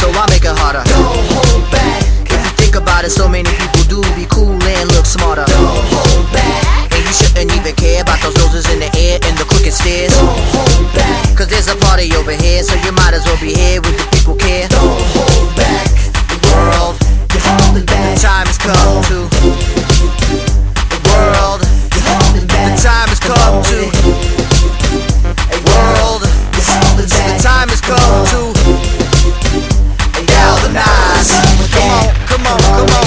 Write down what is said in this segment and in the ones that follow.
so I make it harder. Don't hold back. If you think about it, so many people do be cool and look smarter. Don't hold back. And you shouldn't even care about those noses in the air and the crooked stairs. Don't hold back. Cause there's a party over here, so you might as well be here with the people care. Don't hold back. The world, You're holding back. the time has come to. The world, You're holding back. the time has come to. World, You're holding the back. time has come to galvanize. Come on, come on.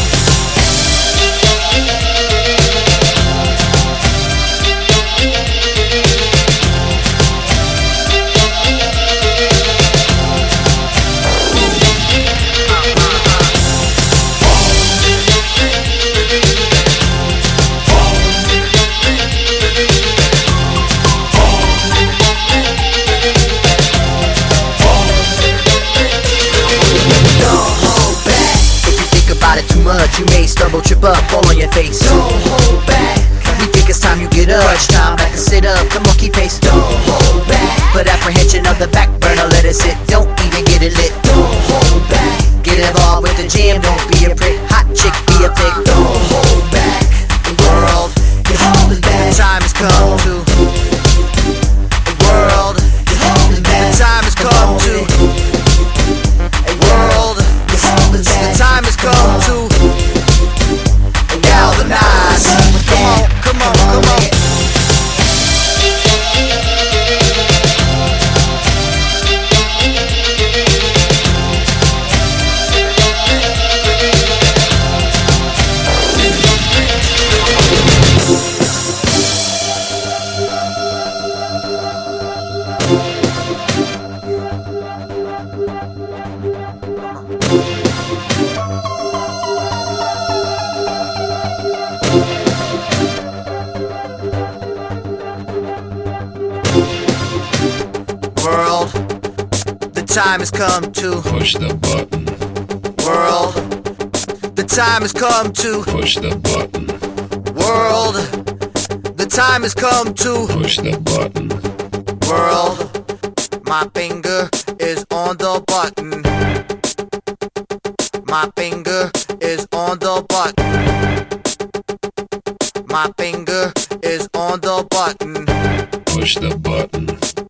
Too much, you may stumble, trip up, fall on your face. Don't hold back. We think it's time you get up. Crunch time, back to sit up, come on, keep pace. Don't hold back. Put apprehension of the back burner, let it sit. Don't even get it lit. Don't hold back. Get involved with the jam, don't be a prick. Hot chick, be a pig. Don't hold back. The world, You're holding the back. time has come to. The world, You're holding the back. time has come to. World, You're holding the back. time has come to galvanize. Come on, come on. World, the time has come to Push the button. world. The time has come to Push the button. world. The time has come to Push the button. world. My finger is on the button. My finger is on the button. My finger is on the button. Push the button.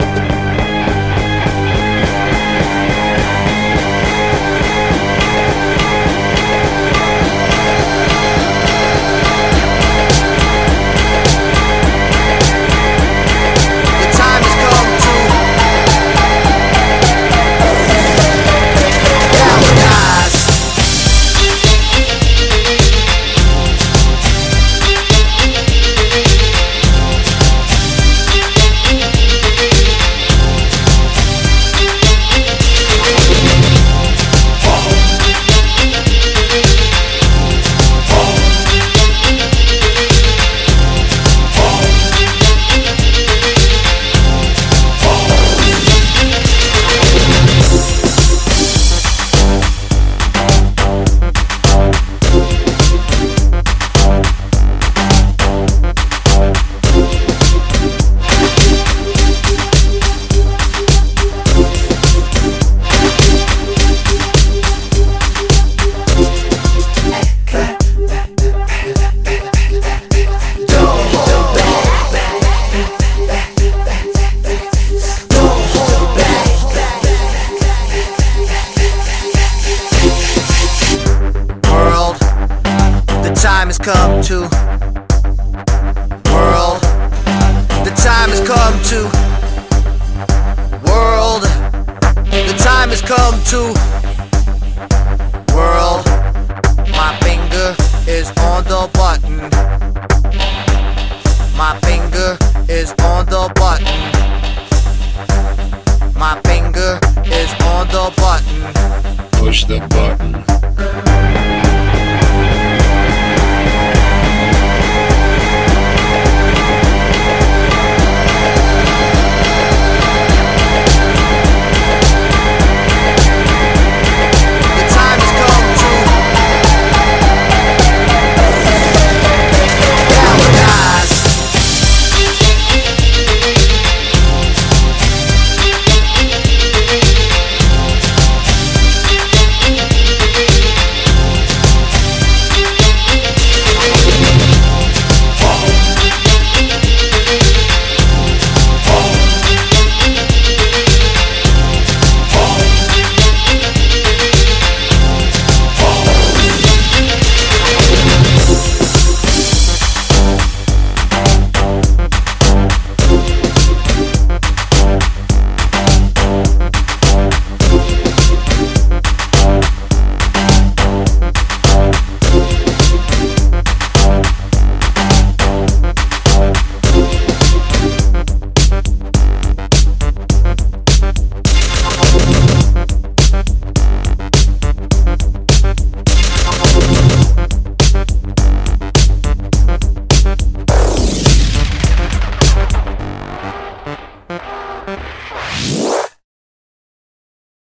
The time has come to galvanize. World, the time has come to. World, the time has come to. World, the time has come to. World, my finger is on the button. My finger is on the button. My finger is on the button. Push the button.